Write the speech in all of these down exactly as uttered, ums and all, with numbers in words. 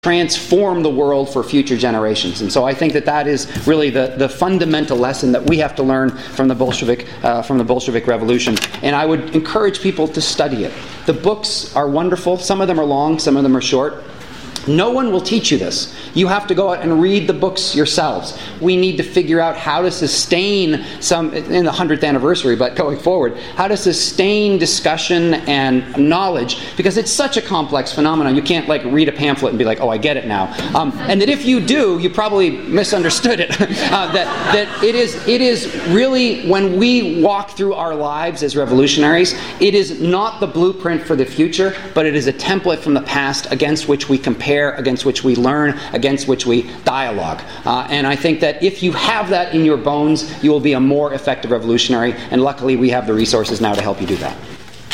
transform the world for future generations. And so I think that that is really the, the fundamental lesson that we have to learn from the Bolshevik uh, from the Bolshevik Revolution. And I would encourage people to study it. The books are wonderful. Some of them are long, some of them are short. No one will teach you this. You have to go out and read the books yourselves. We need to figure out how to sustain some, in the hundredth anniversary, but going forward, how to sustain discussion and knowledge, because it's such a complex phenomenon. You can't like read a pamphlet and be like, oh, I get it now. Um, and that if you do, you probably misunderstood it. uh, that that it is it is really, when we walk through our lives as revolutionaries, it is not the blueprint for the future, but it is a template from the past against which we compare, against which we learn, against which we dialogue. Uh, and I think that if you have that in your bones, you will be a more effective revolutionary, and luckily we have the resources now to help you do that.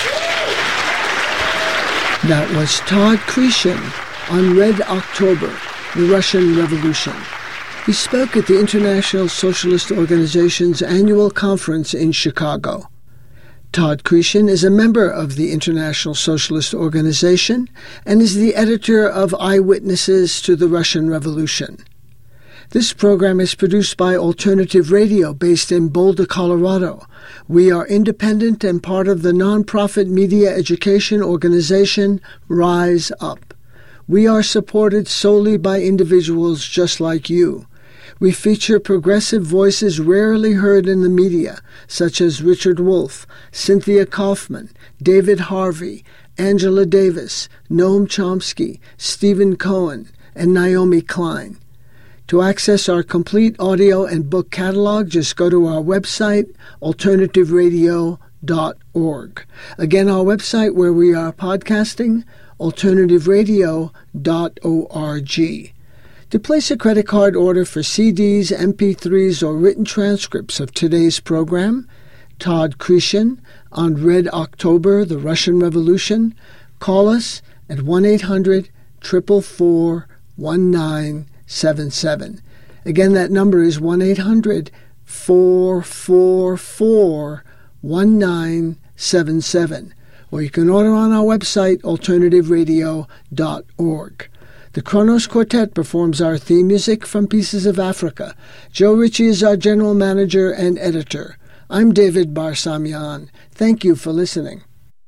That was Todd Krishin on Red October, the Russian Revolution. He spoke at the International Socialist Organization's annual conference in Chicago. Todd Krishin is a member of the International Socialist Organization and is the editor of Eyewitnesses to the Russian Revolution. This program is produced by Alternative Radio based in Boulder, Colorado. We are independent and part of the nonprofit media education organization Rise Up. We are supported solely by individuals just like you. We feature progressive voices rarely heard in the media, such as Richard Wolff, Cynthia Kaufman, David Harvey, Angela Davis, Noam Chomsky, Stephen Cohen, and Naomi Klein. To access our complete audio and book catalog, just go to our website, alternative radio dot org. Again, our website where we are podcasting, alternative radio dot org. To place a credit card order for C Ds, M P threes, or written transcripts of today's program, Todd Krishin on Red October, the Russian Revolution, call us at one eight hundred, four four four, one nine seven seven. Again, that number is one eight hundred, four four four, one nine seven seven. Or you can order on our website, alternative radio dot org. The Kronos Quartet performs our theme music from Pieces of Africa. Joe Ritchie is our general manager and editor. I'm David Barsamian. Thank you for listening.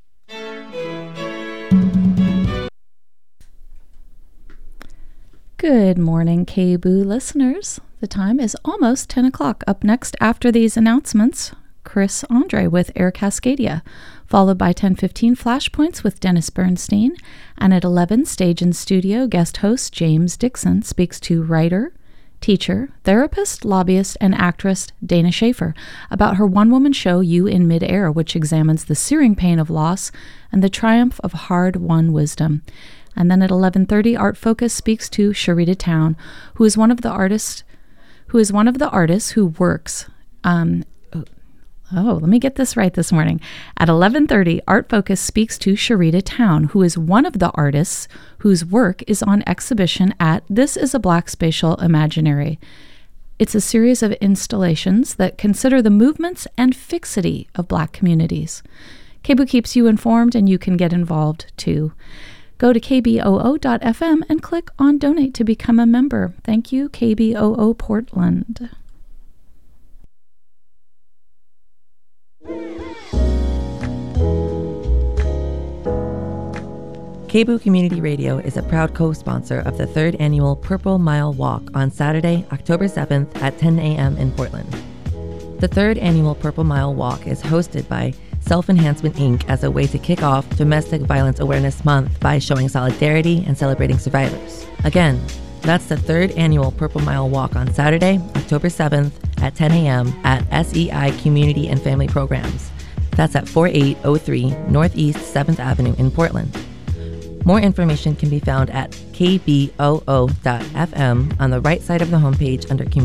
Good morning, K B O O listeners. The time is almost ten o'clock. Up next after these announcements, Chris Andre with Air Cascadia, followed by ten fifteen Flashpoints with Dennis Bernstein, and at eleven, Stage and Studio guest host James Dixon speaks to writer, teacher, therapist, lobbyist, and actress Dana Schaefer about her one-woman show You in Midair, which examines the searing pain of loss and the triumph of hard-won wisdom. And then at eleven thirty, Art Focus speaks to Sharita Town, who is one of the artists who is one of the artists who works um, Oh, let me get this right this morning. At eleven thirty, Art Focus speaks to Sharita Town, who is one of the artists whose work is on exhibition at This is a Black Spatial Imaginary. It's a series of installations that consider the movements and fixity of Black communities. K B O O keeps you informed, and you can get involved too. Go to k b o o dot f m and click on Donate to become a member. Thank you, K B O O Portland. K B O O Community Radio is a proud co-sponsor of the third annual Purple Mile Walk on Saturday, October seventh at ten a.m. in Portland. The third annual Purple Mile Walk is hosted by Self-Enhancement Incorporated as a way to kick off Domestic Violence Awareness Month by showing solidarity and celebrating survivors. Again, that's the third annual Purple Mile Walk on Saturday, October seventh at ten a.m. at S E I Community and Family Programs. That's at forty-eight oh three Northeast seventh Avenue in Portland. More information can be found at k b o o dot f m on the right side of the homepage under Community.